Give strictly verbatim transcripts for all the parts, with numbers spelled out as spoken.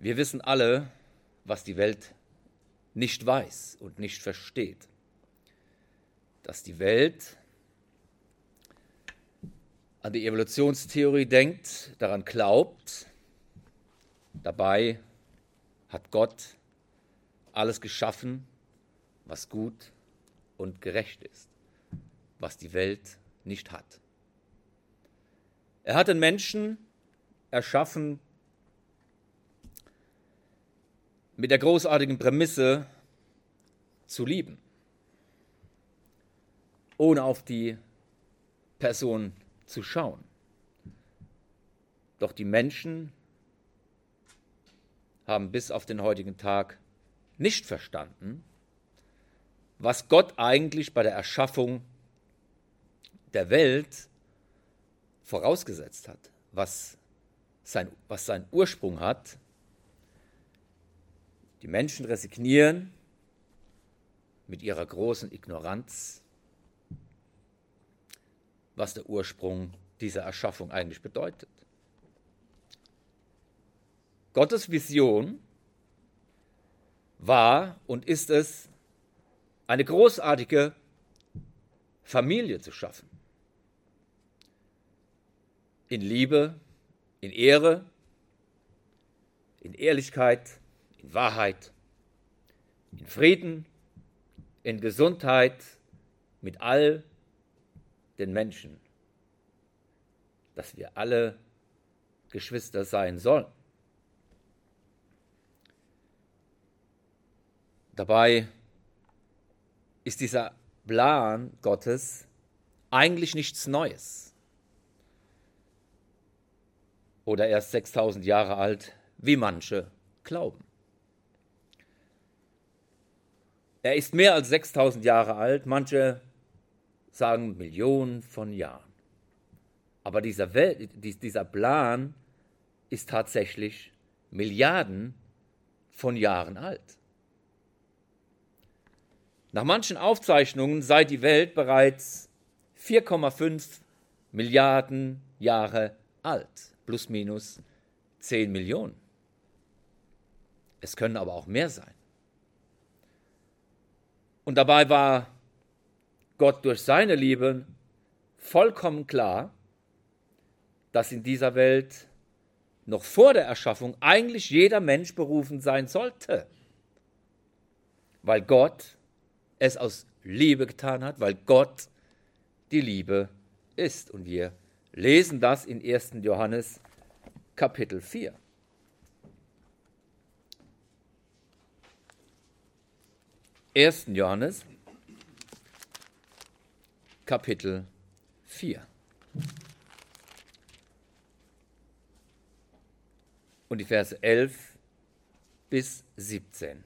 Wir wissen alle, was die Welt nicht weiß und nicht versteht. Dass die Welt an die Evolutionstheorie denkt, daran glaubt. Dabei hat Gott alles geschaffen, was gut und gerecht ist, was die Welt nicht hat. Er hat den Menschen erschaffen mit der großartigen Prämisse zu lieben, ohne auf die Person zu schauen. Doch die Menschen haben bis auf den heutigen Tag nicht verstanden, was Gott eigentlich bei der Erschaffung der Welt vorausgesetzt hat, was sein, was seinen Ursprung hat. Die Menschen resignieren mit ihrer großen Ignoranz, was der Ursprung dieser Erschaffung eigentlich bedeutet. Gottes Vision war und ist es, eine großartige Familie zu schaffen. In Liebe, in Ehre, in Ehrlichkeit, in Wahrheit, in Frieden, in Gesundheit mit all den Menschen, dass wir alle Geschwister sein sollen. Dabei ist dieser Plan Gottes eigentlich nichts Neues oder erst sechstausend Jahre alt, wie manche glauben. Er ist mehr als sechstausend Jahre alt, manche sagen Millionen von Jahren. Aber dieser, Welt, dieser Plan ist tatsächlich Milliarden von Jahren alt. Nach manchen Aufzeichnungen sei die Welt bereits vier Komma fünf Milliarden Jahre alt, plus minus zehn Millionen. Es können aber auch mehr sein. Und dabei war Gott durch seine Liebe vollkommen klar, dass in dieser Welt noch vor der Erschaffung eigentlich jeder Mensch berufen sein sollte, weil Gott es aus Liebe getan hat, weil Gott die Liebe ist. Und wir lesen das in ersten Johannes Kapitel vier. ersten Johannes Kapitel vier. Und die Verse elf bis siebzehn.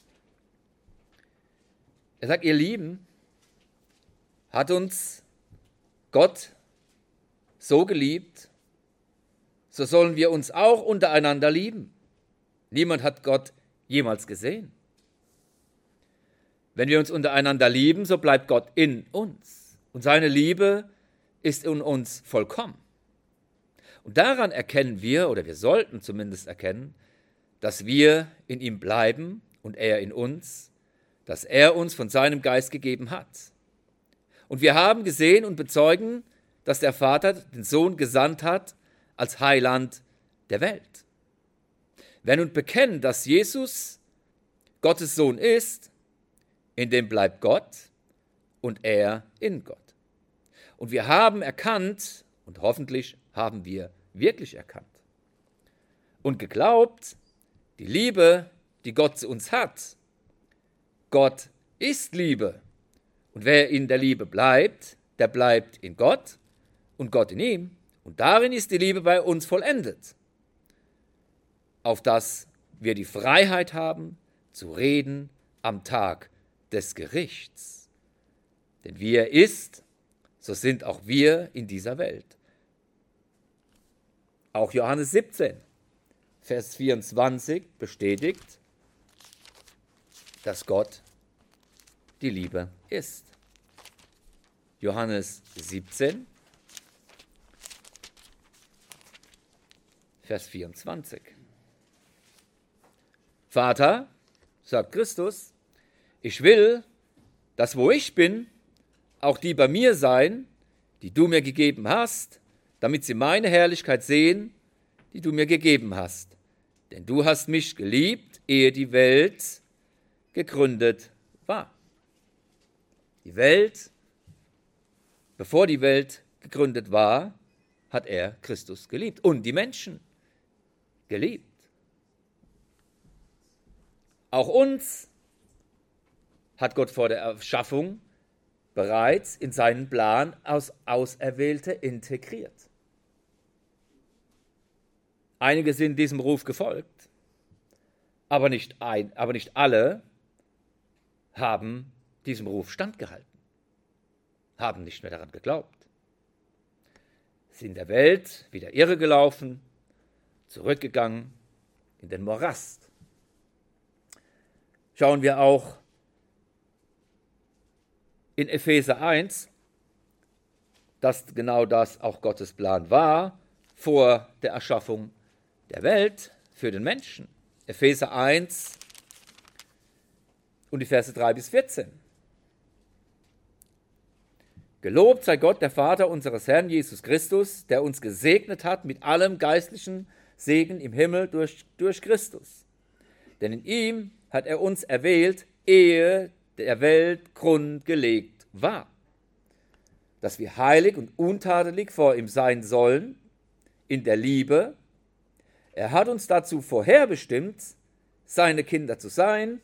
Er sagt, ihr Lieben, hat uns Gott so geliebt, so sollen wir uns auch untereinander lieben. Niemand hat Gott jemals gesehen. Wenn wir uns untereinander lieben, so bleibt Gott in uns. Und seine Liebe ist in uns vollkommen. Und daran erkennen wir, oder wir sollten zumindest erkennen, dass wir in ihm bleiben und er in uns, dass er uns von seinem Geist gegeben hat. Und wir haben gesehen und bezeugen, dass der Vater den Sohn gesandt hat als Heiland der Welt. Wer nun bekennt, dass Jesus Gottes Sohn ist, in dem bleibt Gott und er in Gott. Und wir haben erkannt, und hoffentlich haben wir wirklich erkannt und geglaubt, die Liebe, die Gott zu uns hat. Gott ist Liebe. Und wer in der Liebe bleibt, der bleibt in Gott und Gott in ihm. Und darin ist die Liebe bei uns vollendet, auf dass wir die Freiheit haben, zu reden am Tag des Gerichts. Denn wie er ist, so sind auch wir in dieser Welt. Auch Johannes siebzehn, Vers vierundzwanzig bestätigt, dass Gott die Liebe ist. Johannes siebzehn, Vers vierundzwanzig. Vater, sagt Christus, ich will, dass wo ich bin, auch die bei mir sein, die du mir gegeben hast, damit sie meine Herrlichkeit sehen, die du mir gegeben hast. Denn du hast mich geliebt, ehe die Welt gegründet war. Die Welt, bevor die Welt gegründet war, hat er Christus geliebt und die Menschen geliebt. Auch uns hat Gott vor der Erschaffung bereits in seinen Plan als Auserwählte integriert. Einige sind diesem Ruf gefolgt, aber nicht, ein, aber nicht alle haben diesem Ruf standgehalten, haben nicht mehr daran geglaubt, sind der Welt wieder irre gelaufen, zurückgegangen in den Morast. Schauen wir auch in Epheser eins, dass genau das auch Gottes Plan war vor der Erschaffung der Welt für den Menschen. Epheser eins und die Verse drei bis vierzehn. Gelobt sei Gott, der Vater unseres Herrn Jesus Christus, der uns gesegnet hat mit allem geistlichen Segen im Himmel durch, durch Christus. Denn in ihm hat er uns erwählt, ehe der Welt Grund gelegt war, dass wir heilig und untadelig vor ihm sein sollen, in der Liebe. Er hat uns dazu vorherbestimmt, seine Kinder zu sein,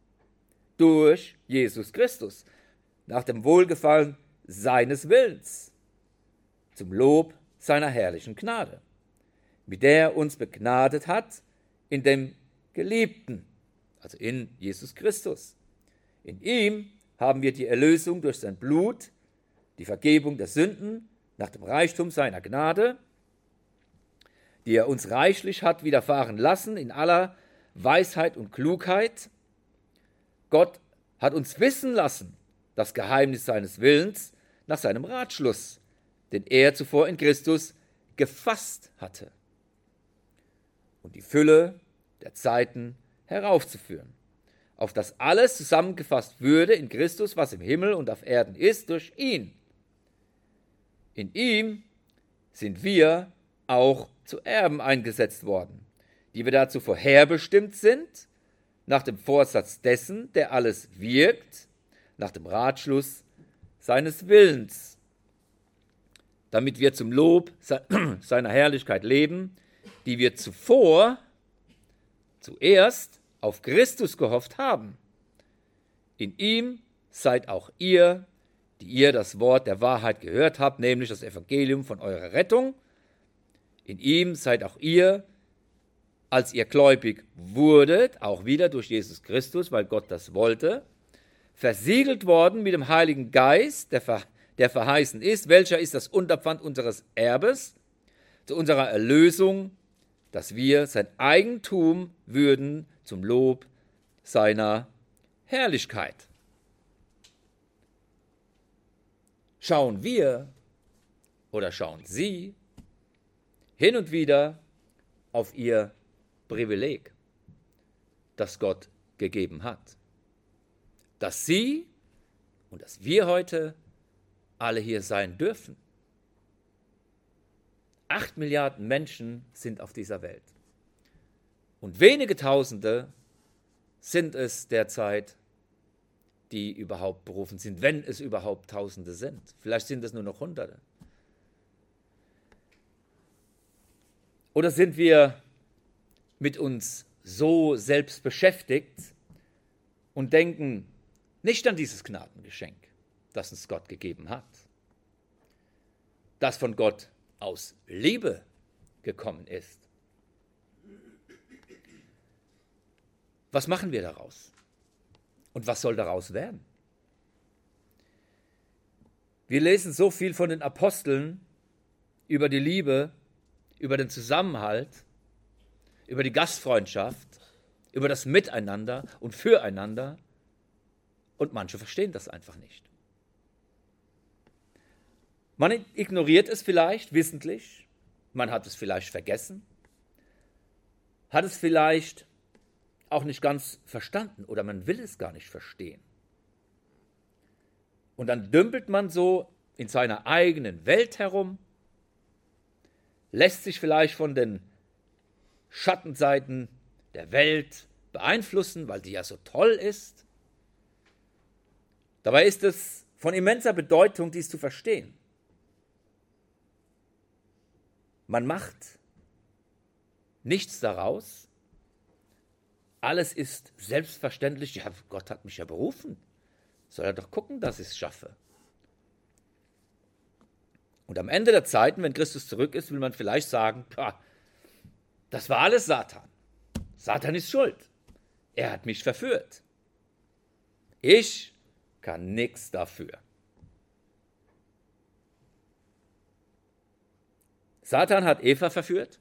durch Jesus Christus, nach dem Wohlgefallen seines Willens, zum Lob seiner herrlichen Gnade, mit der er uns begnadet hat in dem Geliebten, also in Jesus Christus. In ihm haben wir die Erlösung durch sein Blut, die Vergebung der Sünden nach dem Reichtum seiner Gnade, die er uns reichlich hat widerfahren lassen in aller Weisheit und Klugheit. Gott hat uns wissen lassen, das Geheimnis seines Willens nach seinem Ratschluss, den er zuvor in Christus gefasst hatte, und die Fülle der Zeiten heraufzuführen, auf das alles zusammengefasst würde in Christus, was im Himmel und auf Erden ist, durch ihn. In ihm sind wir auch zu Erben eingesetzt worden, die wir dazu vorherbestimmt sind, nach dem Vorsatz dessen, der alles wirkt, nach dem Ratschluss seines Willens, damit wir zum Lob seiner Herrlichkeit leben, die wir zuvor, zuerst auf Christus gehofft haben. In ihm seid auch ihr, die ihr das Wort der Wahrheit gehört habt, nämlich das Evangelium von eurer Rettung. In ihm seid auch ihr, als ihr gläubig wurdet, auch wieder durch Jesus Christus, weil Gott das wollte, versiegelt worden mit dem Heiligen Geist, der, ver, der verheißen ist, welcher ist das Unterpfand unseres Erbes, zu unserer Erlösung, dass wir sein Eigentum würden zum Lob seiner Herrlichkeit. Schauen wir oder schauen Sie hin und wieder auf Ihr Privileg, das Gott gegeben hat, dass Sie und dass wir heute alle hier sein dürfen. Acht Milliarden Menschen sind auf dieser Welt. Und wenige Tausende sind es derzeit, die überhaupt berufen sind, wenn es überhaupt Tausende sind. Vielleicht sind es nur noch Hunderte. Oder sind wir mit uns so selbst beschäftigt und denken nicht an dieses Gnadengeschenk, das uns Gott gegeben hat, das von Gott aus Liebe gekommen ist. Was machen wir daraus? Und was soll daraus werden? Wir lesen so viel von den Aposteln über die Liebe, über den Zusammenhalt, über die Gastfreundschaft, über das Miteinander und Füreinander, und manche verstehen das einfach nicht. Man ignoriert es vielleicht wissentlich, man hat es vielleicht vergessen, hat es vielleicht auch nicht ganz verstanden oder man will es gar nicht verstehen. Und dann dümpelt man so in seiner eigenen Welt herum, lässt sich vielleicht von den Schattenseiten der Welt beeinflussen, weil die ja so toll ist. Dabei ist es von immenser Bedeutung, dies zu verstehen. Man macht nichts daraus. Alles ist selbstverständlich. Ja, Gott hat mich ja berufen. Soll er doch gucken, dass ich es schaffe. Und am Ende der Zeiten, wenn Christus zurück ist, will man vielleicht sagen, das war alles Satan. Satan ist schuld. Er hat mich verführt. Ich kann nichts dafür. Satan hat Eva verführt,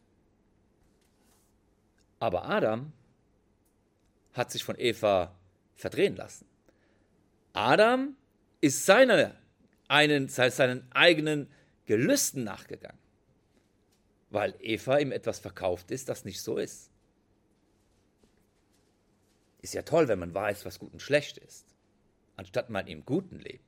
aber Adam hat sich von Eva verdrehen lassen. Adam ist seine, einen, seinen eigenen Gelüsten nachgegangen, weil Eva ihm etwas verkauft ist, das nicht so ist. Ist ja toll, wenn man weiß, was gut und schlecht ist, anstatt man im Guten lebt.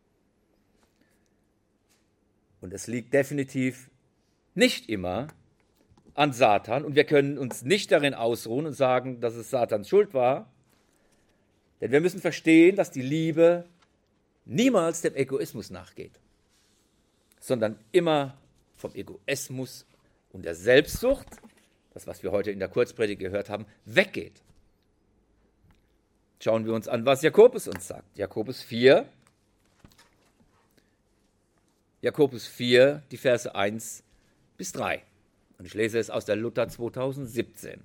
Und es liegt definitiv nicht immer an Satan und wir können uns nicht darin ausruhen und sagen, dass es Satans Schuld war, denn wir müssen verstehen, dass die Liebe niemals dem Egoismus nachgeht, sondern immer vom Egoismus und der Selbstsucht, das, was wir heute in der Kurzpredigt gehört haben, weggeht. Schauen wir uns an, was Jakobus uns sagt. Jakobus vier, Jakobus vier, die Verse eins bis drei. Und ich lese es aus der Luther zweitausendsiebzehn.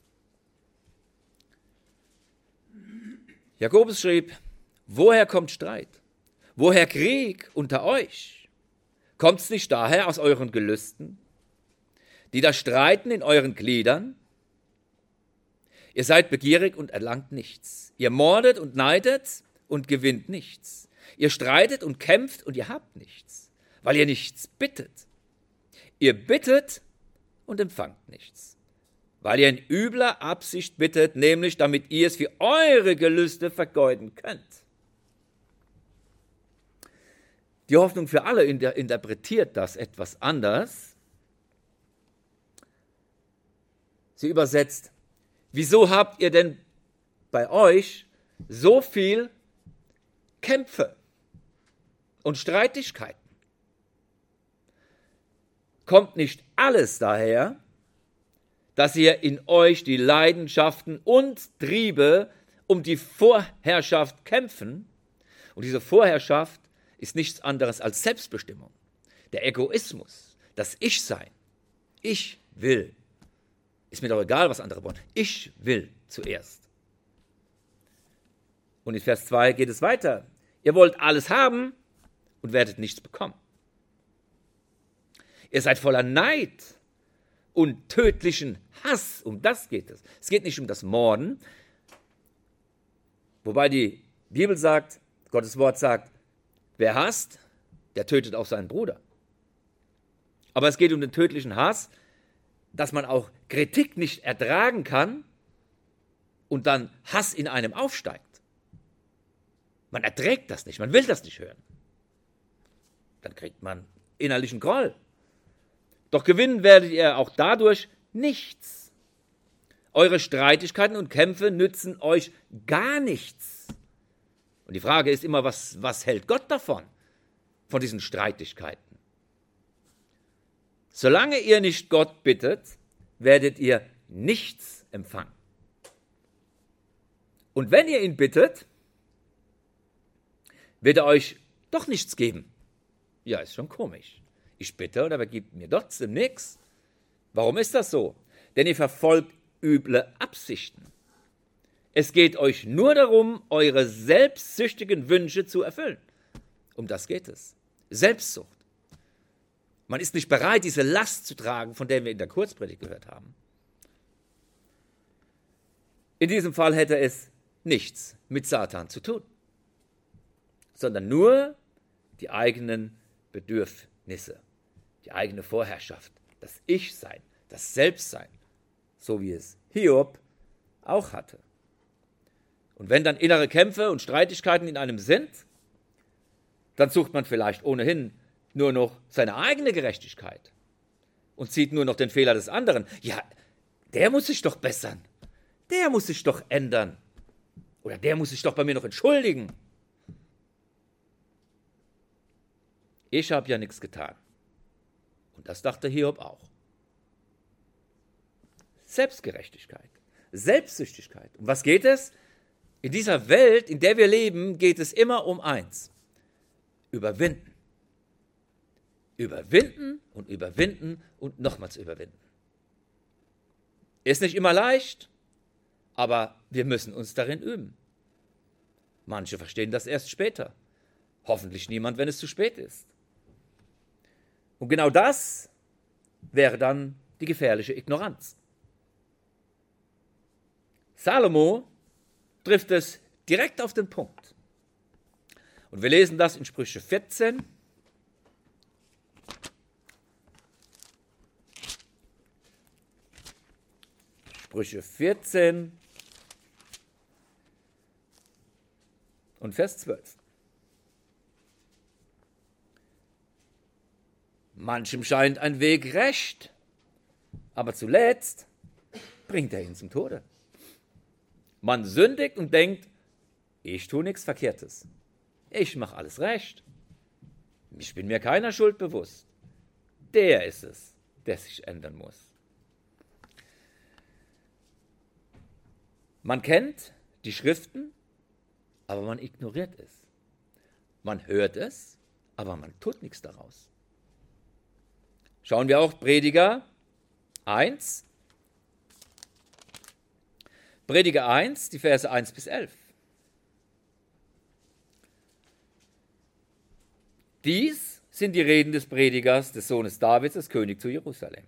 Jakobus schrieb, woher kommt Streit? Woher Krieg unter euch? Kommt's nicht daher aus euren Gelüsten, die da streiten in euren Gliedern? Ihr seid begierig und erlangt nichts. Ihr mordet und neidet und gewinnt nichts. Ihr streitet und kämpft und ihr habt nichts, weil ihr nichts bittet. Ihr bittet und empfangt nichts, weil ihr in übler Absicht bittet, nämlich damit ihr es für eure Gelüste vergeuden könnt. Die Hoffnung für alle interpretiert das etwas anders. Sie übersetzt, wieso habt ihr denn bei euch so viel Kämpfe und Streitigkeiten? Kommt nicht alles daher, dass ihr in euch die Leidenschaften und Triebe um die Vorherrschaft kämpfen? Und diese Vorherrschaft ist nichts anderes als Selbstbestimmung, der Egoismus, das Ich-Sein. Ich will. Ist mir doch egal, was andere wollen. Ich will zuerst. Und in Vers zwei geht es weiter. Ihr wollt alles haben und werdet nichts bekommen. Ihr seid voller Neid und tödlichen Hass. Um das geht es. Es geht nicht um das Morden. Wobei die Bibel sagt, Gottes Wort sagt, wer hasst, der tötet auch seinen Bruder. Aber es geht um den tödlichen Hass, dass man auch Kritik nicht ertragen kann und dann Hass in einem aufsteigt. Man erträgt das nicht, man will das nicht hören. Dann kriegt man innerlichen Groll. Doch gewinnen werdet ihr auch dadurch nichts. Eure Streitigkeiten und Kämpfe nützen euch gar nichts. Und die Frage ist immer, was, was hält Gott davon, von diesen Streitigkeiten? Solange ihr nicht Gott bittet, werdet ihr nichts empfangen. Und wenn ihr ihn bittet, wird er euch doch nichts geben. Ja, ist schon komisch. Ich bitte und er gibt mir trotzdem nichts. Warum ist das so? Denn ihr verfolgt üble Absichten. Es geht euch nur darum, eure selbstsüchtigen Wünsche zu erfüllen. Um das geht es. Selbstsucht. Man ist nicht bereit, diese Last zu tragen, von der wir in der Kurzpredigt gehört haben. In diesem Fall hätte es nichts mit Satan zu tun, sondern nur die eigenen Bedürfnisse, die eigene Vorherrschaft, das Ich-Sein, das Selbstsein, so wie es Hiob auch hatte. Und wenn dann innere Kämpfe und Streitigkeiten in einem sind, dann sucht man vielleicht ohnehin nur noch seine eigene Gerechtigkeit und sieht nur noch den Fehler des anderen. Ja, der muss sich doch bessern, der muss sich doch ändern oder der muss sich doch bei mir noch entschuldigen. Ich habe ja nichts getan. Und das dachte Hiob auch. Selbstgerechtigkeit, Selbstsüchtigkeit. Um was geht es? In dieser Welt, in der wir leben, geht es immer um eins. Überwinden. Überwinden und überwinden und nochmals überwinden. Ist nicht immer leicht, aber wir müssen uns darin üben. Manche verstehen das erst später. Hoffentlich niemand, wenn es zu spät ist. Und genau das wäre dann die gefährliche Ignoranz. Salomo trifft es direkt auf den Punkt. Und wir lesen das in Sprüche vierzehn. Sprüche vierzehn und Vers zwölf. Manchem scheint ein Weg recht, aber zuletzt bringt er ihn zum Tode. Man sündigt und denkt, ich tue nichts Verkehrtes. Ich mache alles recht. Ich bin mir keiner Schuld bewusst. Der ist es, der sich ändern muss. Man kennt die Schriften, aber man ignoriert es. Man hört es, aber man tut nichts daraus. Schauen wir auch Prediger eins. Prediger eins, die Verse eins bis elf. Dies sind die Reden des Predigers, des Sohnes Davids, des Königs zu Jerusalem.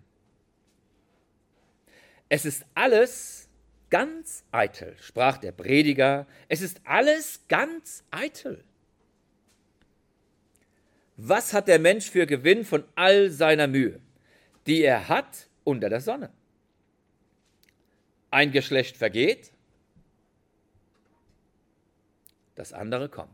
Es ist alles ganz eitel, sprach der Prediger, es ist alles ganz eitel. Was hat der Mensch für Gewinn von all seiner Mühe, die er hat unter der Sonne? Ein Geschlecht vergeht, das andere kommt.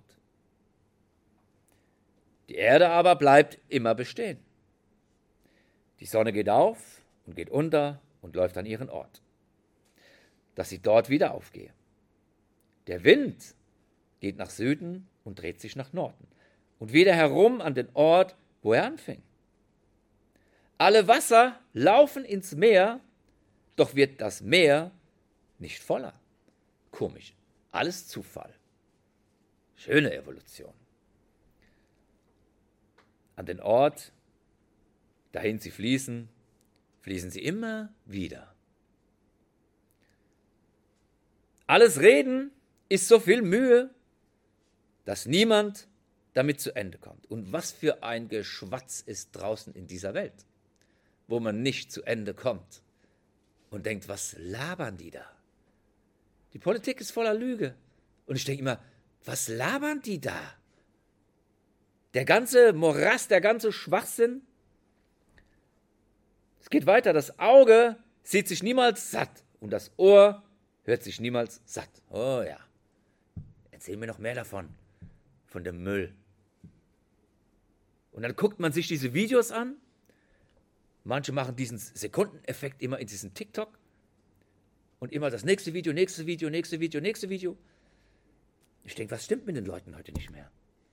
Die Erde aber bleibt immer bestehen. Die Sonne geht auf und geht unter und läuft an ihren Ort, dass sie dort wieder aufgehe. Der Wind geht nach Süden und dreht sich nach Norden und wieder herum an den Ort, wo er anfing. Alle Wasser laufen ins Meer, doch wird das Meer nicht voller. Komisch, alles Zufall. Schöne Evolution. An den Ort, dahin sie fließen, fließen sie immer wieder. Alles Reden ist so viel Mühe, dass niemand damit zu Ende kommt. Und was für ein Geschwatz ist draußen in dieser Welt, wo man nicht zu Ende kommt und denkt, was labern die da? Die Politik ist voller Lüge. Und ich denke immer, was labern die da? Der ganze Morast, der ganze Schwachsinn. Es geht weiter, das Auge sieht sich niemals satt und das Ohr hört sich niemals satt. Oh ja, erzähl mir noch mehr davon, von dem Müll. Und dann guckt man sich diese Videos an. Manche machen diesen Sekundeneffekt immer in diesen TikTok. Und immer das nächste Video, nächste Video, nächste Video, nächste Video. Ich denke, was stimmt mit den Leuten heute nicht mehr?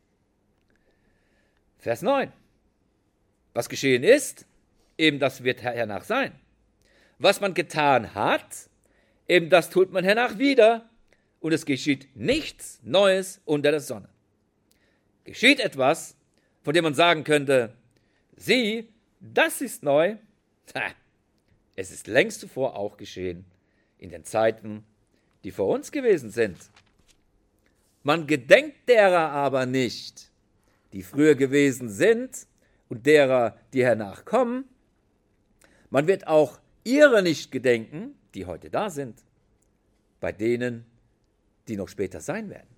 Vers neun. Was geschehen ist, eben das wird hernach sein. Was man getan hat, eben das tut man hernach wieder. Und es geschieht nichts Neues unter der Sonne. Geschieht etwas, von dem man sagen könnte, sieh, das ist neu. Ha, es ist längst zuvor auch geschehen, in den Zeiten, die vor uns gewesen sind. Man gedenkt derer aber nicht, die früher gewesen sind und derer, die hernach kommen. Man wird auch ihrer nicht gedenken, die heute da sind, bei denen, die noch später sein werden.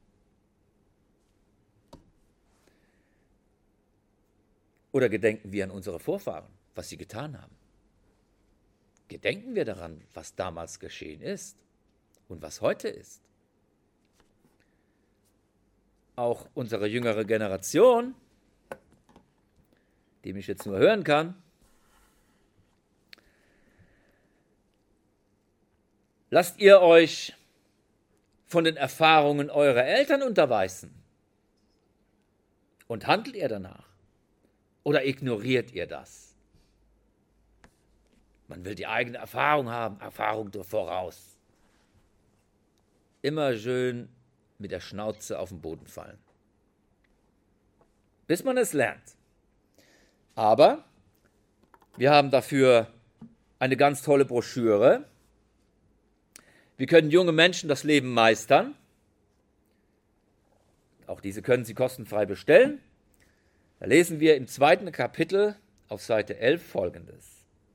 Oder gedenken wir an unsere Vorfahren, was sie getan haben? Gedenken wir daran, was damals geschehen ist? und was heute ist. Auch unsere jüngere Generation, die mich jetzt nur hören kann, lasst ihr euch von den Erfahrungen eurer Eltern unterweisen und handelt ihr danach oder ignoriert ihr das? Man will die eigene Erfahrung haben, Erfahrung voraus. Immer schön mit der Schnauze auf den Boden fallen, bis man es lernt. Aber wir haben dafür eine ganz tolle Broschüre. Wie können junge Menschen das Leben meistern? Auch diese können Sie kostenfrei bestellen. Da lesen wir im zweiten Kapitel auf Seite elf Folgendes.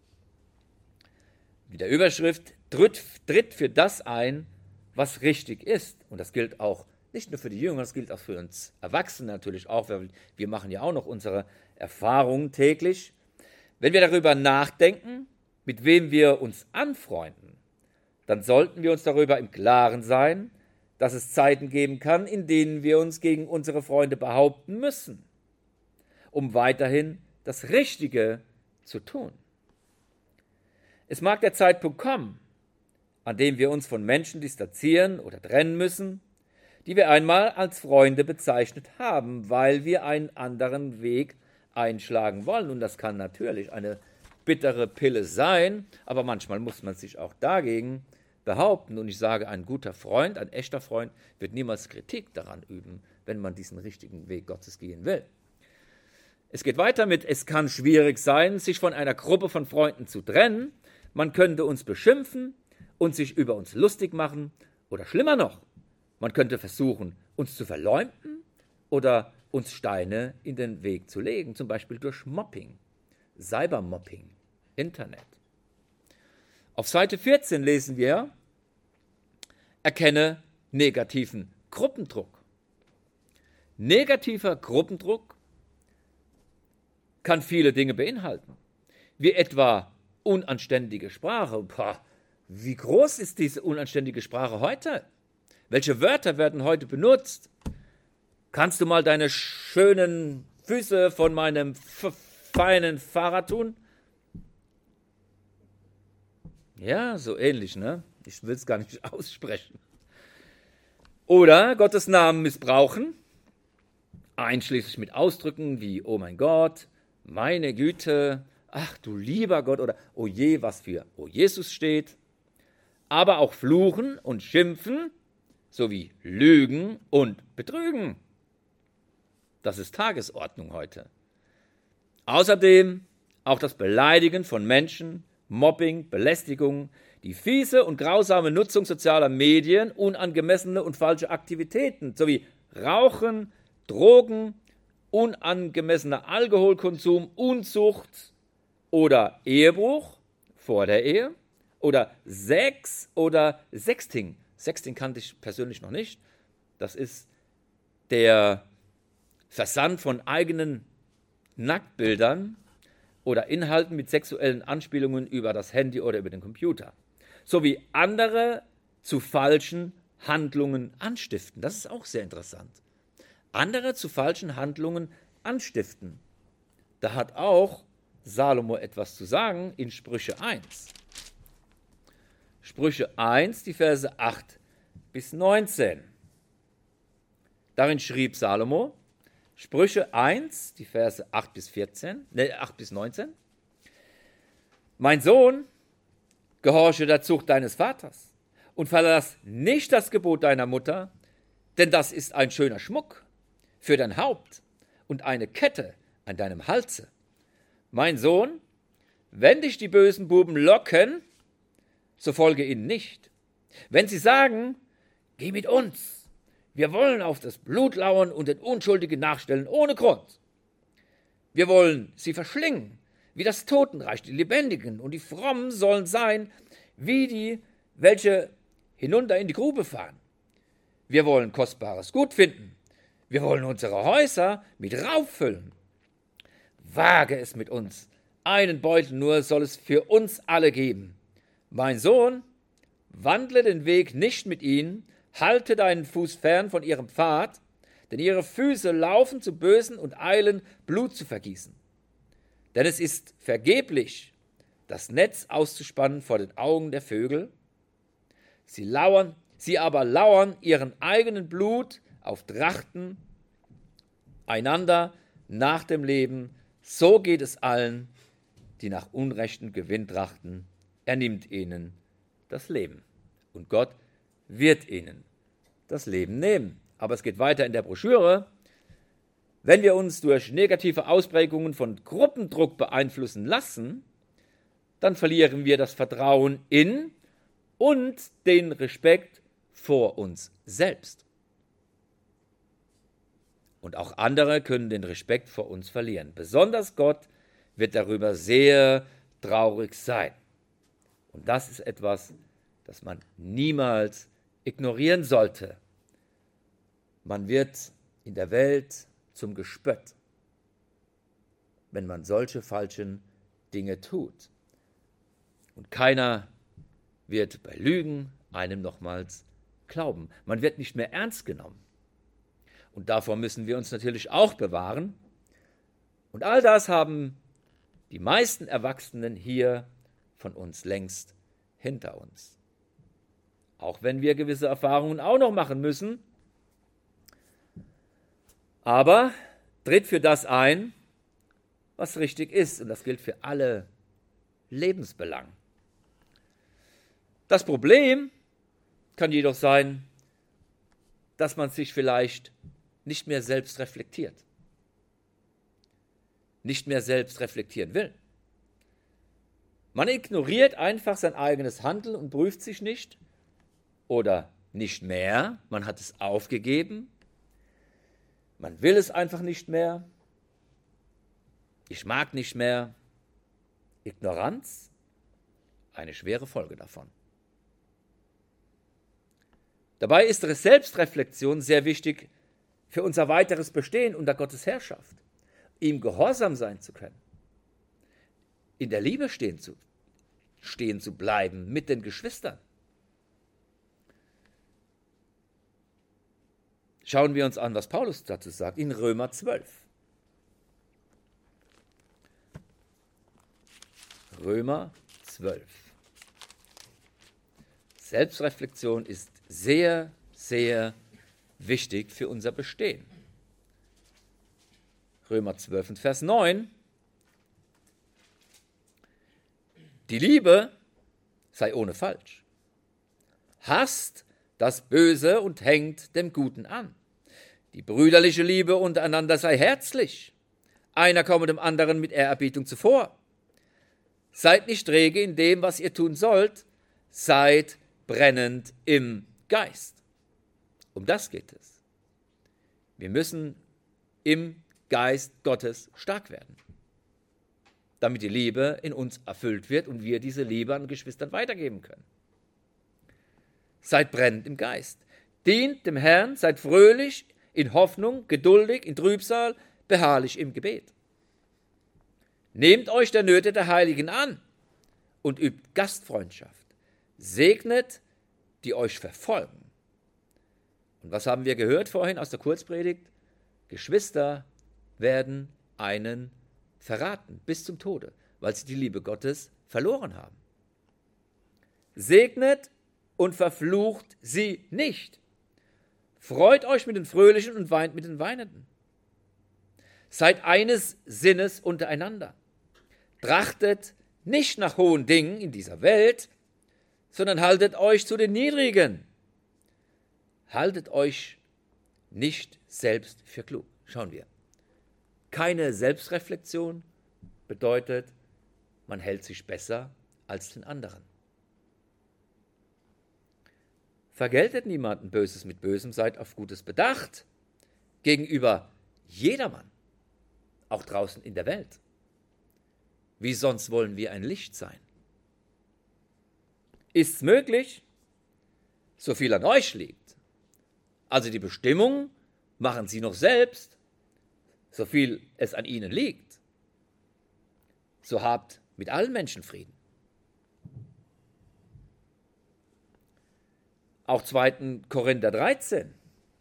Mit der Überschrift tritt, tritt für das ein, was richtig ist. Und das gilt auch nicht nur für die Jünger, das gilt auch für uns Erwachsene natürlich auch. Wir machen ja auch noch unsere Erfahrungen täglich. Wenn wir darüber nachdenken, mit wem wir uns anfreunden, dann sollten wir uns darüber im Klaren sein, dass es Zeiten geben kann, in denen wir uns gegen unsere Freunde behaupten müssen, um weiterhin das Richtige zu tun. Es mag der Zeitpunkt kommen, an dem wir uns von Menschen distanzieren oder trennen müssen, die wir einmal als Freunde bezeichnet haben, weil wir einen anderen Weg einschlagen wollen. Und das kann natürlich eine bittere Pille sein, aber manchmal muss man sich auch dagegen behaupten. Und ich sage, ein guter Freund, ein echter Freund wird niemals Kritik daran üben, wenn man diesen richtigen Weg Gottes gehen will. Es geht weiter mit, es kann schwierig sein, sich von einer Gruppe von Freunden zu trennen. Man könnte uns beschimpfen und sich über uns lustig machen oder schlimmer noch, man könnte versuchen, uns zu verleumden oder uns Steine in den Weg zu legen, zum Beispiel durch Mobbing, Cybermobbing, Internet. Auf Seite vierzehn lesen wir, erkenne negativen Gruppendruck. Negativer Gruppendruck kann viele Dinge beinhalten, wie etwa unanständige Sprache. Boah, wie groß ist diese unanständige Sprache heute? Welche Wörter werden heute benutzt? Kannst du mal deine schönen Füße von meinem feinen Fahrrad tun? Ja, so ähnlich, ne? Ich will es gar nicht aussprechen. Oder Gottes Namen missbrauchen, einschließlich mit Ausdrücken wie, oh mein Gott, meine Güte, ach du lieber Gott oder oh je, was für oh Jesus steht. Aber auch fluchen und schimpfen, sowie lügen und betrügen. Das ist Tagesordnung heute. Außerdem auch das Beleidigen von Menschen, Mobbing, Belästigung, die fiese und grausame Nutzung sozialer Medien, unangemessene und falsche Aktivitäten, sowie Rauchen, Drogen, unangemessener Alkoholkonsum, Unzucht oder Ehebruch vor der Ehe oder Sex oder Sexting. Sexting kannte ich persönlich noch nicht. Das ist der Versand von eigenen Nacktbildern oder Inhalten mit sexuellen Anspielungen über das Handy oder über den Computer, sowie andere zu falschen Handlungen anstiften. Das ist auch sehr interessant. Andere zu falschen Handlungen anstiften. Da hat auch Salomo etwas zu sagen in Sprüche eins. Sprüche eins, die Verse acht bis neunzehn. Darin schrieb Salomo, Sprüche eins, die Verse acht bis vierzehn, ne, acht bis neunzehn. Mein Sohn, gehorche der Zucht deines Vaters und verlass nicht das Gebot deiner Mutter, denn das ist ein schöner Schmuck für dein Haupt und eine Kette an deinem Halse. Mein Sohn, wenn dich die bösen Buben locken, so folge ihnen nicht. Wenn sie sagen, geh mit uns, wir wollen auf das Blut lauern und den Unschuldigen nachstellen ohne Grund. Wir wollen sie verschlingen, wie das Totenreich, die Lebendigen, und die Frommen sollen sein, wie die, welche hinunter in die Grube fahren. Wir wollen kostbares Gut finden. Wir wollen unsere Häuser mit Raub füllen. Wage es mit uns. Einen Beutel nur soll es für uns alle geben. Mein Sohn, Wandle den Weg nicht mit ihnen, halte deinen Fuß fern von ihrem Pfad, denn ihre Füße laufen zu Bösen und eilen, Blut zu vergießen. Denn es ist vergeblich, das Netz auszuspannen vor den Augen der Vögel. Sie lauern, sie aber lauern ihren eigenen Blut auf Trachten einander nach dem Leben. So geht es allen, die nach unrechtem Gewinn trachten. Er nimmt ihnen das Leben. Und Gott wird ihnen das Leben nehmen. Aber es geht weiter in der Broschüre. Wenn wir uns durch negative Ausprägungen von Gruppendruck beeinflussen lassen, dann verlieren wir das Vertrauen in und den Respekt vor uns selbst. Und auch andere können den Respekt vor uns verlieren. Besonders Gott wird darüber sehr traurig sein. Und das ist etwas, das man niemals ignorieren sollte. Man wird in der Welt zum Gespött, wenn man solche falschen Dinge tut. Und keiner wird bei Lügen einem nochmals glauben. Man wird nicht mehr ernst genommen. Und davor müssen wir uns natürlich auch bewahren. Und all das haben die meisten Erwachsenen hier von uns längst hinter uns. Auch wenn wir gewisse Erfahrungen auch noch machen müssen. Aber tritt für das ein, was richtig ist. Und das gilt für alle Lebensbelange. Das Problem kann jedoch sein, dass man sich vielleicht nicht mehr selbst reflektiert. Nicht mehr selbst reflektieren will. Man ignoriert einfach sein eigenes Handeln und prüft sich nicht oder nicht mehr. Man hat es aufgegeben. Man will es einfach nicht mehr. Ich mag nicht mehr. Ignoranz, eine schwere Folge davon. Dabei ist Selbstreflexion sehr wichtig für unser weiteres Bestehen unter Gottes Herrschaft, ihm gehorsam sein zu können, in der Liebe stehen zu, stehen zu bleiben mit den Geschwistern. Schauen wir uns an, was Paulus dazu sagt, in Römer zwölf. Römer zwölf. Selbstreflexion ist sehr, sehr wichtig für unser Bestehen. Römer zwölf und Vers neun. Die Liebe sei ohne Falsch. Hasst das Böse und hängt dem Guten an. Die brüderliche Liebe untereinander sei herzlich. Einer komme dem anderen mit Ehrerbietung zuvor. Seid nicht träge in dem, was ihr tun sollt. Seid brennend im Geist. Um das geht es. Wir müssen im Geist Gottes stark werden, damit die Liebe in uns erfüllt wird und wir diese Liebe an Geschwistern weitergeben können. Seid brennend im Geist. Dient dem Herrn, seid fröhlich, in Hoffnung, geduldig, in Trübsal, beharrlich im Gebet. Nehmt euch der Nöte der Heiligen an und übt Gastfreundschaft. Segnet, die euch verfolgen. Und was haben wir gehört vorhin aus der Kurzpredigt? Geschwister werden einen verraten bis zum Tode, weil sie die Liebe Gottes verloren haben. Segnet und verflucht sie nicht. Freut euch mit den Fröhlichen und weint mit den Weinenden. Seid eines Sinnes untereinander. Trachtet nicht nach hohen Dingen in dieser Welt, sondern haltet euch zu den Niedrigen. Haltet euch nicht selbst für klug. Schauen wir. Keine Selbstreflexion bedeutet, man hält sich besser als den anderen. Vergeltet niemanden Böses mit Bösem, seid auf Gutes bedacht, gegenüber jedermann, auch draußen in der Welt. Wie sonst wollen wir ein Licht sein? Ist's möglich? So viel an euch liegt. Also die Bestimmung machen Sie noch selbst, so viel es an ihnen liegt. So habt mit allen Menschen Frieden. Auch zweiten Korinther dreizehn.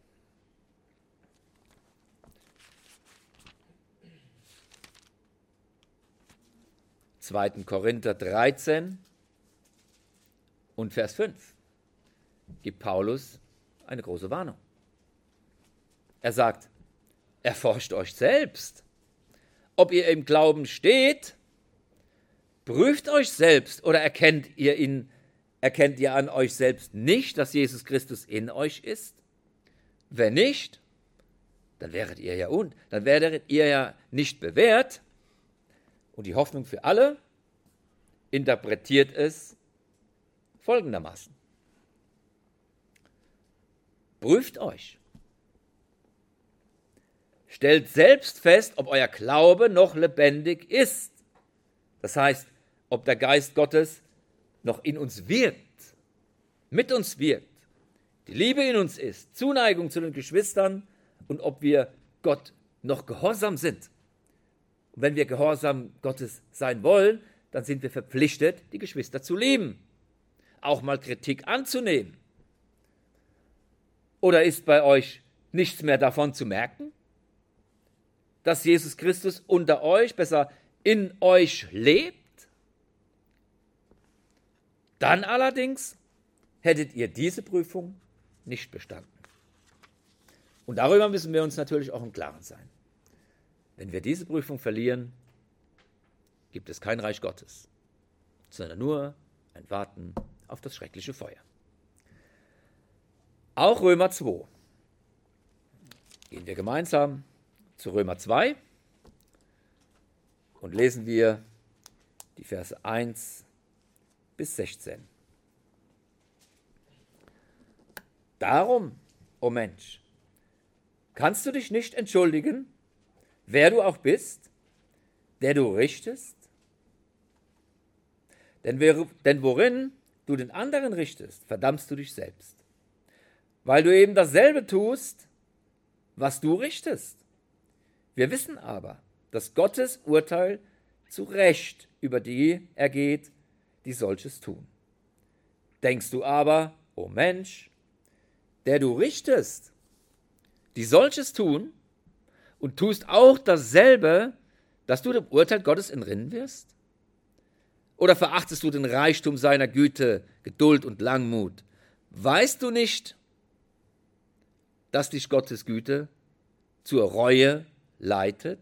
zweiten Korinther dreizehn und Vers fünf gibt Paulus eine große Warnung. Er sagt, erforscht euch selbst, ob ihr im Glauben steht, prüft euch selbst oder erkennt ihr, ihn, erkennt ihr an euch selbst nicht, dass Jesus Christus in euch ist? Wenn nicht, dann wäret ihr ja und, dann wäret ihr ja nicht bewährt. Und die Hoffnung für alle interpretiert es folgendermaßen. Prüft euch. Stellt selbst fest, ob euer Glaube noch lebendig ist. Das heißt, ob der Geist Gottes noch in uns wirkt, mit uns wirkt, die Liebe in uns ist, Zuneigung zu den Geschwistern und ob wir Gott noch gehorsam sind. Und wenn wir gehorsam Gottes sein wollen, dann sind wir verpflichtet, die Geschwister zu lieben, auch mal Kritik anzunehmen. Oder ist bei euch nichts mehr davon zu merken, dass Jesus Christus unter euch, besser in euch lebt? Dann allerdings hättet ihr diese Prüfung nicht bestanden. Und darüber müssen wir uns natürlich auch im Klaren sein. Wenn wir diese Prüfung verlieren, gibt es kein Reich Gottes, sondern nur ein Warten auf das schreckliche Feuer. Auch Römer zwei. Gehen wir gemeinsam zu Römer zwei und lesen wir die Verse eins bis sechzehn. Darum, o Mensch, kannst du dich nicht entschuldigen, wer du auch bist, der du richtest? Denn, wer, denn worin du den anderen richtest, verdammst du dich selbst, weil du eben dasselbe tust, was du richtest. Wir wissen aber, dass Gottes Urteil zu Recht über die ergeht, die solches tun. Denkst du aber, o Mensch, der du richtest, die solches tun, und tust auch dasselbe, dass du dem Urteil Gottes entrinnen wirst? Oder verachtest du den Reichtum seiner Güte, Geduld und Langmut? Weißt du nicht, dass dich Gottes Güte zur Reue leitet?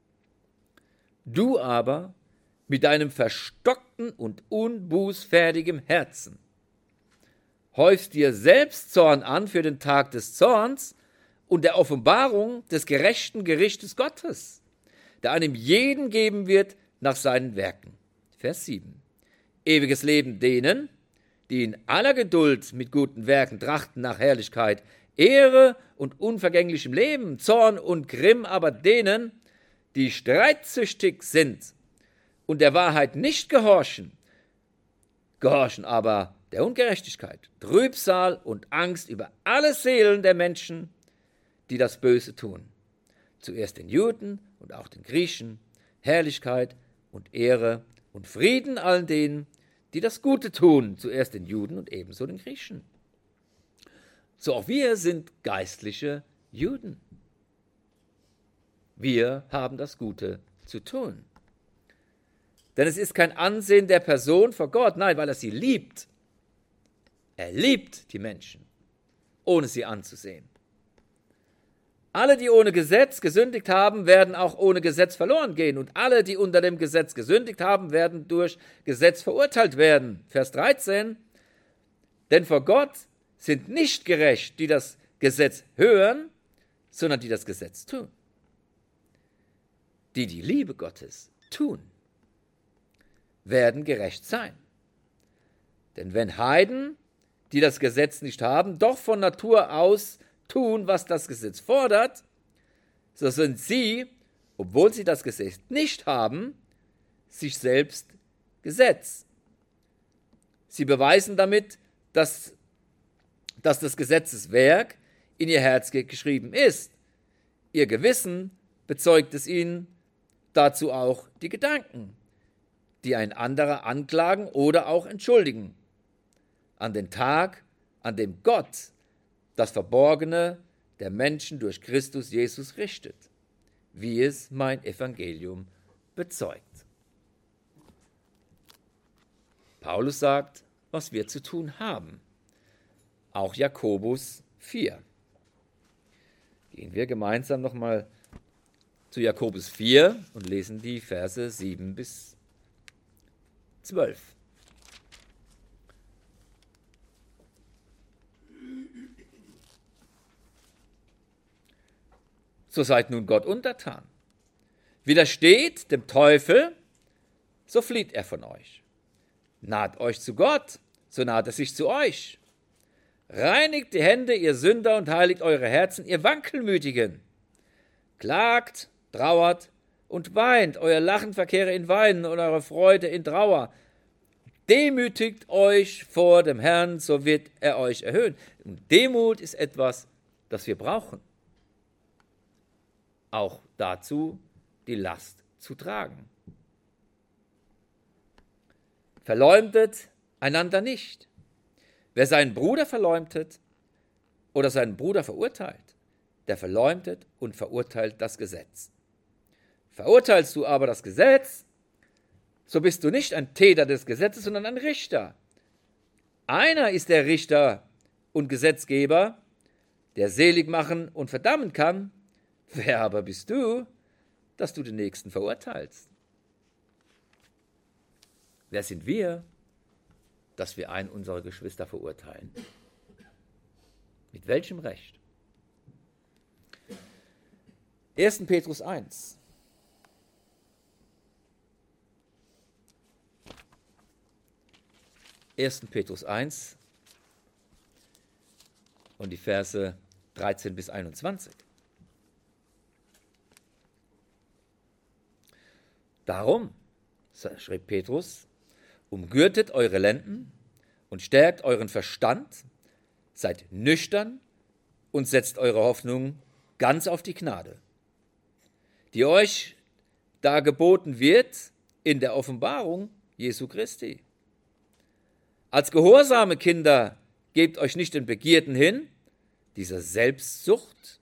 Du aber mit deinem verstockten und unbußfertigen Herzen häufst dir selbst Zorn an für den Tag des Zorns und der Offenbarung des gerechten Gerichtes Gottes, der einem jeden geben wird nach seinen Werken. Vers sieben. Ewiges Leben denen, die in aller Geduld mit guten Werken trachten nach Herrlichkeit, Ehre und unvergänglichem Leben, Zorn und Grimm aber denen, die streitsüchtig sind und der Wahrheit nicht gehorchen, gehorchen aber der Ungerechtigkeit, Trübsal und Angst über alle Seelen der Menschen, die das Böse tun. Zuerst den Juden und auch den Griechen, Herrlichkeit und Ehre und Frieden allen denen, die das Gute tun, zuerst den Juden und ebenso den Griechen. So auch wir sind geistliche Juden. Wir haben das Gute zu tun. Denn es ist kein Ansehen der Person vor Gott, nein, weil er sie liebt. Er liebt die Menschen, ohne sie anzusehen. Alle, die ohne Gesetz gesündigt haben, werden auch ohne Gesetz verloren gehen. Und alle, die unter dem Gesetz gesündigt haben, werden durch Gesetz verurteilt werden. Vers dreizehn. Denn vor Gott sind nicht gerecht, die das Gesetz hören, sondern die das Gesetz tun. Die die Liebe Gottes tun, werden gerecht sein. Denn wenn Heiden, die das Gesetz nicht haben, doch von Natur aus tun, was das Gesetz fordert, so sind sie, obwohl sie das Gesetz nicht haben, sich selbst Gesetz. Sie beweisen damit, dass, dass das Gesetzeswerk in ihr Herz geschrieben ist. Ihr Gewissen bezeugt es ihnen, dazu auch die Gedanken, die ein anderer anklagen oder auch entschuldigen. An den Tag, an dem Gott das Verborgene der Menschen durch Christus Jesus richtet, wie es mein Evangelium bezeugt. Paulus sagt, was wir zu tun haben. Auch Jakobus vier. Gehen wir gemeinsam nochmal zu Jakobus vier und lesen die Verse sieben bis zwölf. So seid nun Gott untertan. Widersteht dem Teufel, so flieht er von euch. Naht euch zu Gott, so naht er sich zu euch. Reinigt die Hände, ihr Sünder, und heiligt eure Herzen, ihr Wankelmütigen. Klagt, trauert und weint, euer Lachen verkehre in Weinen und eure Freude in Trauer. Demütigt euch vor dem Herrn, so wird er euch erhöhen. Und Demut ist etwas, das wir brauchen. Auch dazu, die Last zu tragen. Verleumdet einander nicht. Wer seinen Bruder verleumdet oder seinen Bruder verurteilt, der verleumdet und verurteilt das Gesetz. Verurteilst du aber das Gesetz, so bist du nicht ein Täter des Gesetzes, sondern ein Richter. Einer ist der Richter und Gesetzgeber, der selig machen und verdammen kann. Wer aber bist du, dass du den Nächsten verurteilst? Wer sind wir, dass wir einen unserer Geschwister verurteilen? Mit welchem Recht? erster Petrus eins. erster Petrus eins und die Verse dreizehn bis einundzwanzig. Darum, schrieb Petrus, umgürtet eure Lenden und stärkt euren Verstand, seid nüchtern und setzt eure Hoffnung ganz auf die Gnade, die euch da geboten wird in der Offenbarung Jesu Christi. Als gehorsame Kinder gebt euch nicht den Begierden hin, dieser Selbstsucht,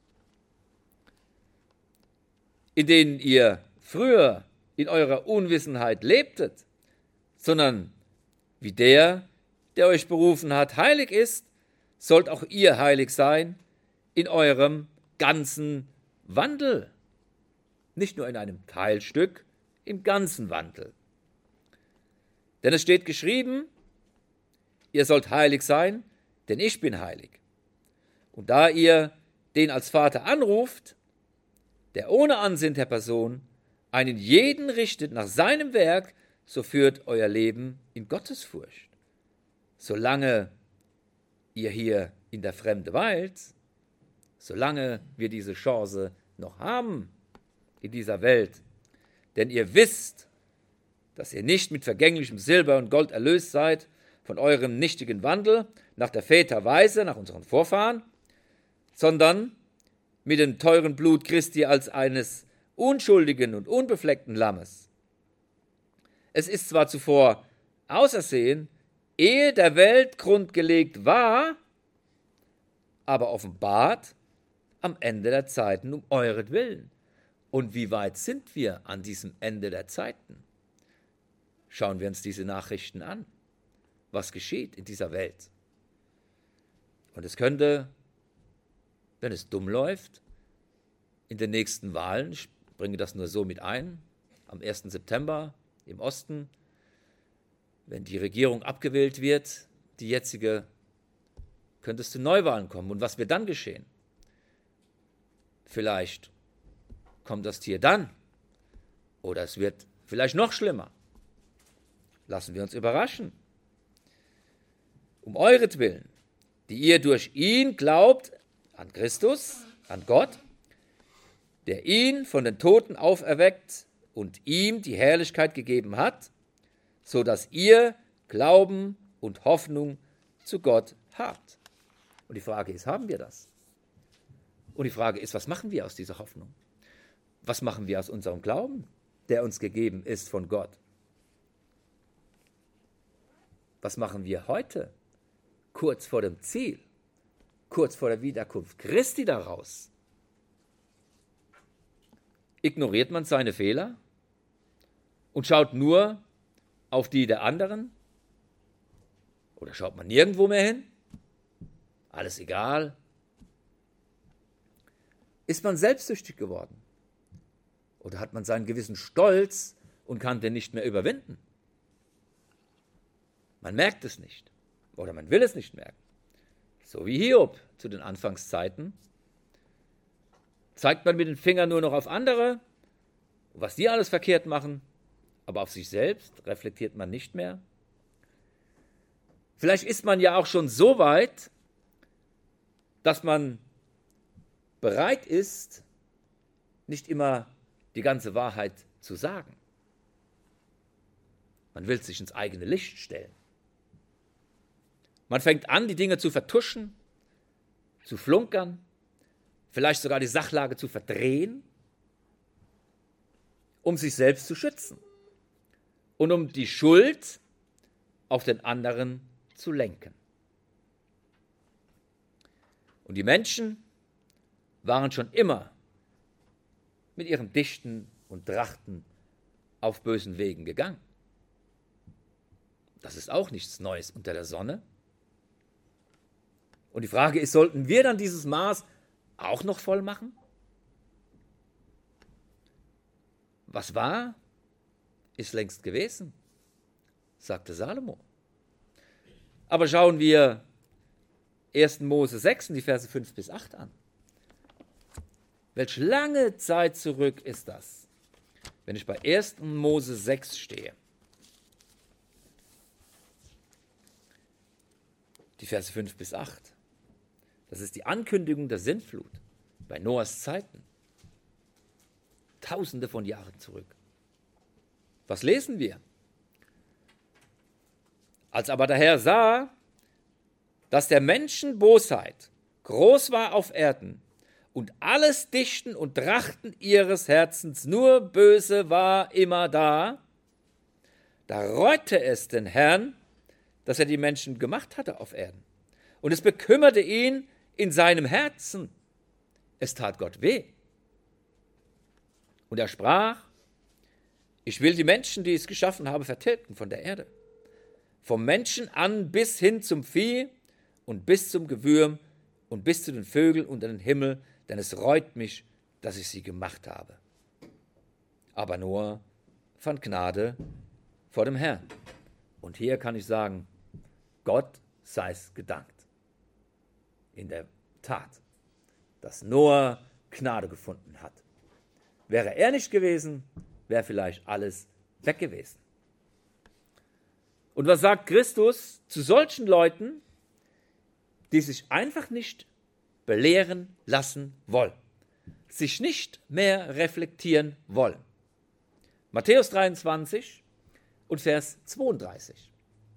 in denen ihr früher in eurer Unwissenheit lebtet, sondern wie der, der euch berufen hat, heilig ist, sollt auch ihr heilig sein in eurem ganzen Wandel. Nicht nur in einem Teilstück, im ganzen Wandel. Denn es steht geschrieben, ihr sollt heilig sein, denn ich bin heilig. Und da ihr den als Vater anruft, der ohne Ansehen der Person einen jeden richtet nach seinem Werk, so führt euer Leben in Gottesfurcht. Solange ihr hier in der Fremde weilt, solange wir diese Chance noch haben in dieser Welt, denn ihr wisst, dass ihr nicht mit vergänglichem Silber und Gold erlöst seid, von eurem nichtigen Wandel nach der Väter Weise, nach unseren Vorfahren, sondern mit dem teuren Blut Christi als eines unschuldigen und unbefleckten Lammes. Es ist zwar zuvor ausersehen, ehe der Welt Grund gelegt war, aber offenbart am Ende der Zeiten um euretwillen. Und wie weit sind wir an diesem Ende der Zeiten? Schauen wir uns diese Nachrichten an. Was geschieht in dieser Welt? Und es könnte, wenn es dumm läuft, in den nächsten Wahlen, ich bringe das nur so mit ein, am ersten September im Osten, wenn die Regierung abgewählt wird, die jetzige, könnte es zu Neuwahlen kommen. Und was wird dann geschehen? Vielleicht kommt das Tier dann oder es wird vielleicht noch schlimmer. Lassen wir uns überraschen. Um euretwillen, die ihr durch ihn glaubt, an Christus, an Gott, der ihn von den Toten auferweckt und ihm die Herrlichkeit gegeben hat, so dass ihr Glauben und Hoffnung zu Gott habt. Und die Frage ist, haben wir das? Und die Frage ist, was machen wir aus dieser Hoffnung? Was machen wir aus unserem Glauben, der uns gegeben ist von Gott? Was machen wir heute kurz vor dem Ziel, kurz vor der Wiederkunft Christi daraus, ignoriert man seine Fehler und schaut nur auf die der anderen? Oder schaut man nirgendwo mehr hin? Alles egal? Ist man selbstsüchtig geworden? Oder hat man seinen gewissen Stolz und kann den nicht mehr überwinden? Man merkt es nicht. Oder man will es nicht merken. So wie Hiob zu den Anfangszeiten. Zeigt man mit den Fingern nur noch auf andere, was die alles verkehrt machen, aber auf sich selbst reflektiert man nicht mehr. Vielleicht ist man ja auch schon so weit, dass man bereit ist, nicht immer die ganze Wahrheit zu sagen. Man will sich ins eigene Licht stellen. Man fängt an, die Dinge zu vertuschen, zu flunkern, vielleicht sogar die Sachlage zu verdrehen, um sich selbst zu schützen und um die Schuld auf den anderen zu lenken. Und die Menschen waren schon immer mit ihren Dichten und Trachten auf bösen Wegen gegangen. Das ist auch nichts Neues unter der Sonne. Und die Frage ist, sollten wir dann dieses Maß auch noch voll machen? Was war, ist längst gewesen, sagte Salomo. Aber schauen wir ersten Mose sechs, die Verse fünf bis acht an. Welch lange Zeit zurück ist das, wenn ich bei ersten Mose sechs stehe. Die Verse fünf bis acht. Das ist die Ankündigung der Sintflut bei Noahs Zeiten. Tausende von Jahren zurück. Was lesen wir? Als aber der Herr sah, dass der Menschen Bosheit groß war auf Erden und alles Dichten und Trachten ihres Herzens nur böse war immer da, da reute es den Herrn, dass er die Menschen gemacht hatte auf Erden. Und es bekümmerte ihn in seinem Herzen. Es tat Gott weh. Und er sprach, ich will die Menschen, die ich geschaffen habe, vertilgen von der Erde. Vom Menschen an bis hin zum Vieh und bis zum Gewürm und bis zu den Vögeln unter den Himmel, denn es reut mich, dass ich sie gemacht habe. Aber Noah fand Gnade vor dem Herrn. Und hier kann ich sagen, Gott sei es gedankt. In der Tat, dass Noah Gnade gefunden hat. Wäre er nicht gewesen, wäre vielleicht alles weg gewesen. Und was sagt Christus zu solchen Leuten, die sich einfach nicht belehren lassen wollen, sich nicht mehr reflektieren wollen? Matthäus dreiundzwanzig und Vers zweiunddreißig.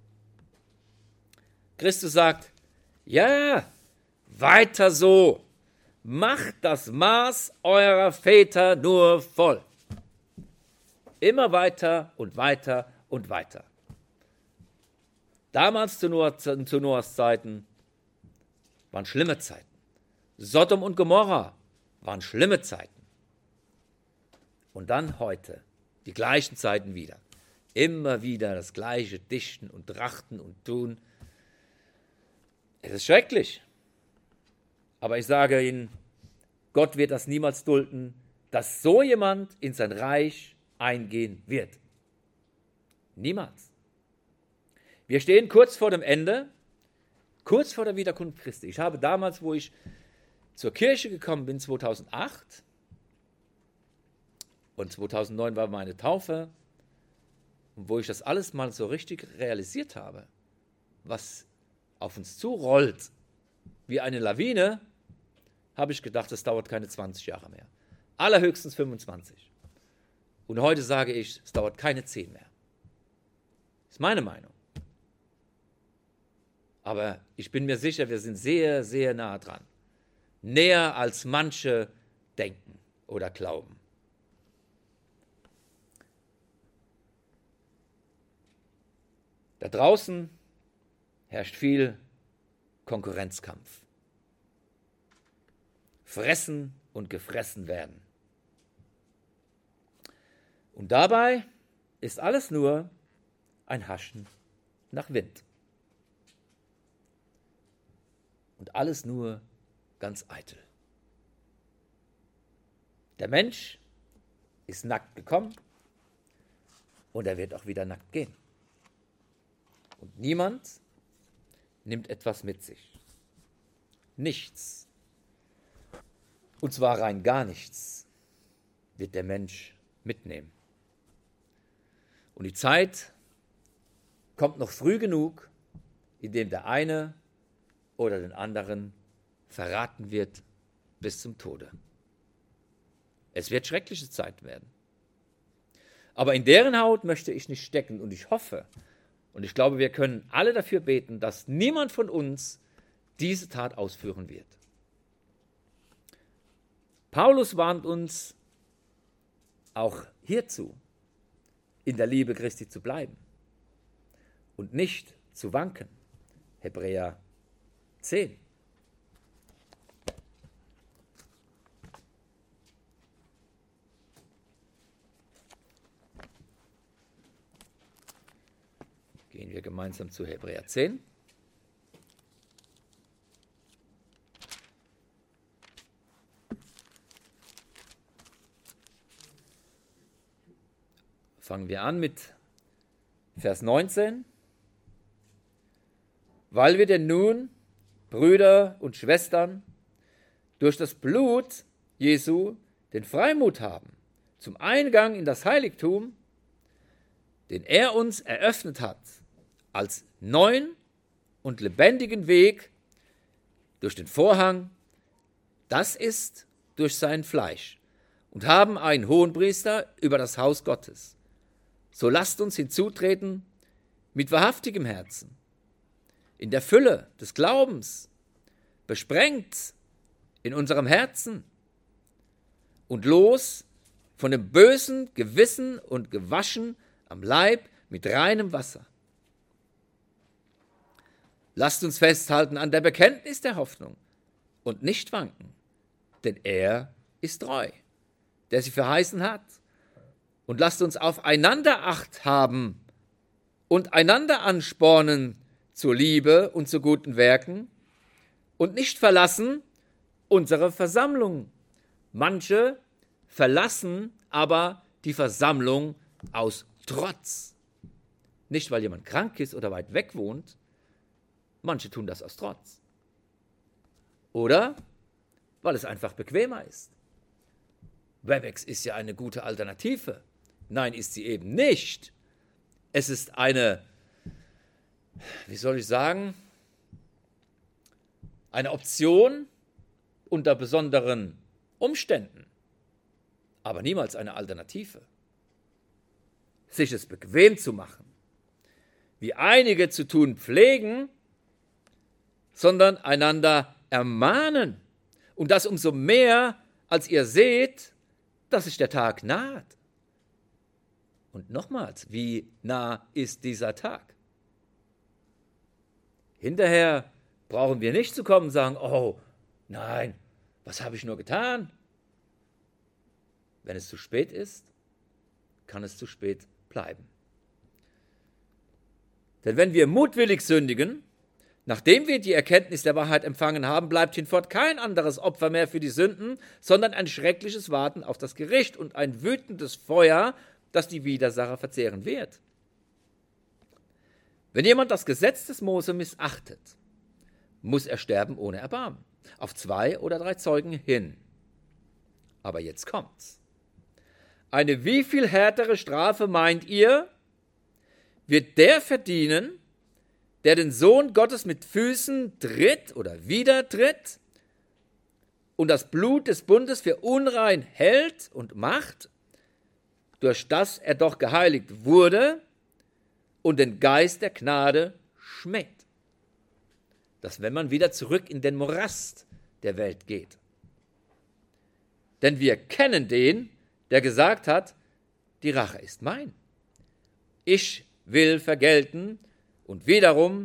Christus sagt, ja, weiter so, macht das Maß eurer Väter nur voll. Immer weiter und weiter und weiter. Damals zu, Noah, zu Noahs Zeiten waren schlimme Zeiten. Sodom und Gomorra waren schlimme Zeiten. Und dann heute die gleichen Zeiten wieder. Immer wieder das gleiche Dichten und Trachten und Tun. Es ist schrecklich. Aber ich sage Ihnen, Gott wird das niemals dulden, dass so jemand in sein Reich eingehen wird. Niemals. Wir stehen kurz vor dem Ende, kurz vor der Wiederkunft Christi. Ich habe damals, wo ich zur Kirche gekommen bin, zweitausendacht, und zweitausendneun war meine Taufe, und wo ich das alles mal so richtig realisiert habe, was auf uns zurollt, wie eine Lawine, habe ich gedacht, das dauert keine zwanzig Jahre mehr. Allerhöchstens fünfundzwanzig. Und heute sage ich, es dauert keine zehn mehr. Das ist meine Meinung. Aber ich bin mir sicher, wir sind sehr, sehr nah dran. Näher als manche denken oder glauben. Da draußen herrscht viel Konkurrenzkampf. Fressen und gefressen werden. Und dabei ist alles nur ein Haschen nach Wind. Und alles nur ganz eitel. Der Mensch ist nackt gekommen und er wird auch wieder nackt gehen. Und niemand nimmt etwas mit sich. Nichts. Und zwar rein gar nichts wird der Mensch mitnehmen. Und die Zeit kommt noch früh genug, in dem der eine oder den anderen verraten wird bis zum Tode. Es wird schreckliche Zeit werden. Aber in deren Haut möchte ich nicht stecken und ich hoffe und ich glaube, wir können alle dafür beten, dass niemand von uns diese Tat ausführen wird. Paulus warnt uns auch hierzu, in der Liebe Christi zu bleiben und nicht zu wanken. Hebräer zehn. Gehen wir gemeinsam zu Hebräer zehn. Fangen wir an mit Vers neunzehn. Weil wir denn nun, Brüder und Schwestern, durch das Blut Jesu den Freimut haben zum Eingang in das Heiligtum, den er uns eröffnet hat, als neuen und lebendigen Weg durch den Vorhang, das ist durch sein Fleisch, und haben einen Hohenpriester über das Haus Gottes. So lasst uns hinzutreten mit wahrhaftigem Herzen, in der Fülle des Glaubens, besprengt in unserem Herzen und los von dem bösen Gewissen und gewaschen am Leib mit reinem Wasser. Lasst uns festhalten an der Bekenntnis der Hoffnung und nicht wanken, denn er ist treu, der sie verheißen hat. Und lasst uns aufeinander Acht haben und einander anspornen zur Liebe und zu guten Werken und nicht verlassen unsere Versammlung. Manche verlassen aber die Versammlung aus Trotz. Nicht, weil jemand krank ist oder weit weg wohnt. Manche tun das aus Trotz. Oder weil es einfach bequemer ist. Webex ist ja eine gute Alternative. Nein, ist sie eben nicht. Es ist eine, wie soll ich sagen, eine Option unter besonderen Umständen, aber niemals eine Alternative. Sich es bequem zu machen, wie einige zu tun pflegen, sondern einander ermahnen. Und das umso mehr, als ihr seht, dass sich der Tag naht. Und nochmals, wie nah ist dieser Tag? Hinterher brauchen wir nicht zu kommen und sagen, oh, nein, was habe ich nur getan? Wenn es zu spät ist, kann es zu spät bleiben. Denn wenn wir mutwillig sündigen, nachdem wir die Erkenntnis der Wahrheit empfangen haben, bleibt hinfort kein anderes Opfer mehr für die Sünden, sondern ein schreckliches Warten auf das Gericht und ein wütendes Feuer, das die Widersacher verzehren wird. Wenn jemand das Gesetz des Mose missachtet, muss er sterben ohne Erbarmen, auf zwei oder drei Zeugen hin. Aber jetzt kommt's. Eine wie viel härtere Strafe, meint ihr, wird der verdienen, der den Sohn Gottes mit Füßen tritt oder wieder tritt und das Blut des Bundes für unrein hält und macht, durch das er doch geheiligt wurde und den Geist der Gnade schmäht. Dass wenn man wieder zurück in den Morast der Welt geht. Denn wir kennen den, der gesagt hat, die Rache ist mein. Ich will vergelten und wiederum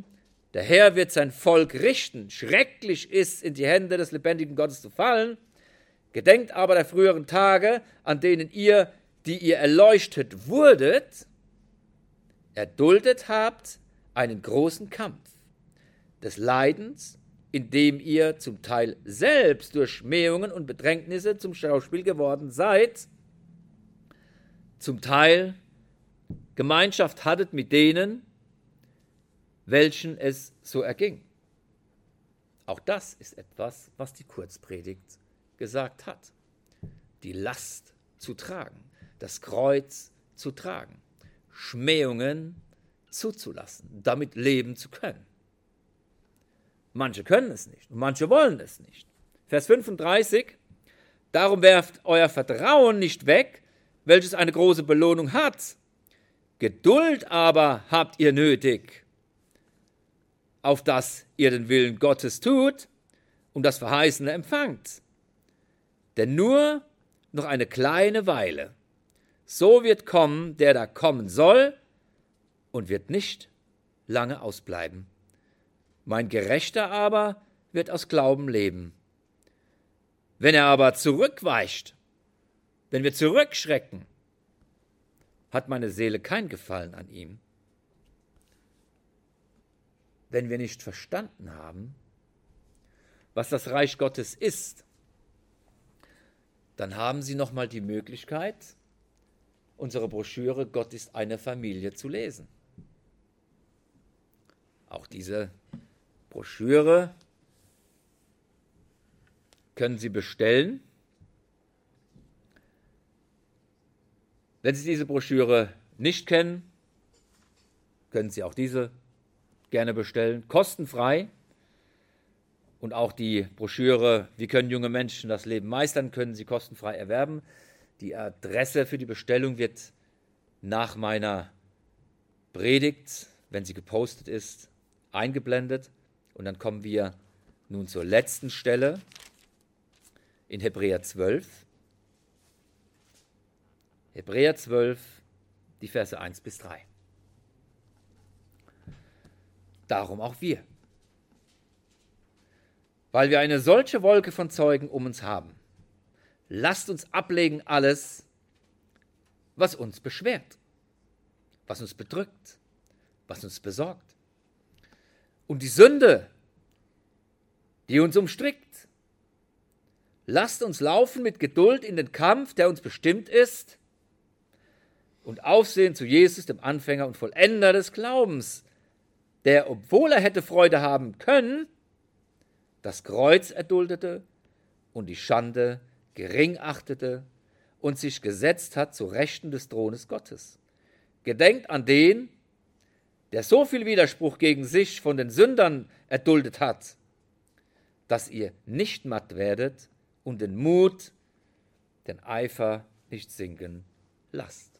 Der Herr wird sein Volk richten. Schrecklich ist, in die Hände des lebendigen Gottes zu fallen. Gedenkt aber der früheren Tage, an denen ihr, die ihr erleuchtet wurdet, erduldet habt einen großen Kampf des Leidens, in dem ihr zum Teil selbst durch Schmähungen und Bedrängnisse zum Schauspiel geworden seid, zum Teil Gemeinschaft hattet mit denen, welchen es so erging. Auch das ist etwas, was die Kurzpredigt gesagt hat. Die Last zu tragen, das Kreuz zu tragen, Schmähungen zuzulassen, damit leben zu können. Manche können es nicht und manche wollen es nicht. Vers fünfunddreißig: Darum werft euer Vertrauen nicht weg, welches eine große Belohnung hat. Geduld aber habt ihr nötig, auf dass ihr den Willen Gottes tut und das Verheißene empfangt. Denn nur noch eine kleine Weile, so wird kommen, der da kommen soll, und wird nicht lange ausbleiben. Mein Gerechter aber wird aus Glauben leben. Wenn er aber zurückweicht, wenn wir zurückschrecken, hat meine Seele kein Gefallen an ihm. Wenn wir nicht verstanden haben, was das Reich Gottes ist, dann haben Sie noch mal die Möglichkeit, unsere Broschüre Gott ist eine Familie zu lesen. Auch diese Broschüre können Sie bestellen. Wenn Sie diese Broschüre nicht kennen, können Sie auch diese gerne bestellen, kostenfrei. Und auch die Broschüre Wie können junge Menschen das Leben meistern, können Sie kostenfrei erwerben. Die Adresse für die Bestellung wird nach meiner Predigt, wenn sie gepostet ist, eingeblendet. Und dann kommen wir nun zur letzten Stelle in Hebräer zwölf. Hebräer zwölf, die Verse eins bis drei. Darum auch wir. Weil wir eine solche Wolke von Zeugen um uns haben, lasst uns ablegen alles, was uns beschwert, was uns bedrückt, was uns besorgt. Und die Sünde, die uns umstrickt. Lasst uns laufen mit Geduld in den Kampf, der uns bestimmt ist, und aufsehen zu Jesus, dem Anfänger und Vollender des Glaubens, der, obwohl er hätte Freude haben können, das Kreuz erduldete und die Schande gering achtete und sich gesetzt hat zu Rechten des Thrones Gottes. Gedenkt an den, der so viel Widerspruch gegen sich von den Sündern erduldet hat, dass ihr nicht matt werdet und den Mut, den Eifer nicht sinken lasst.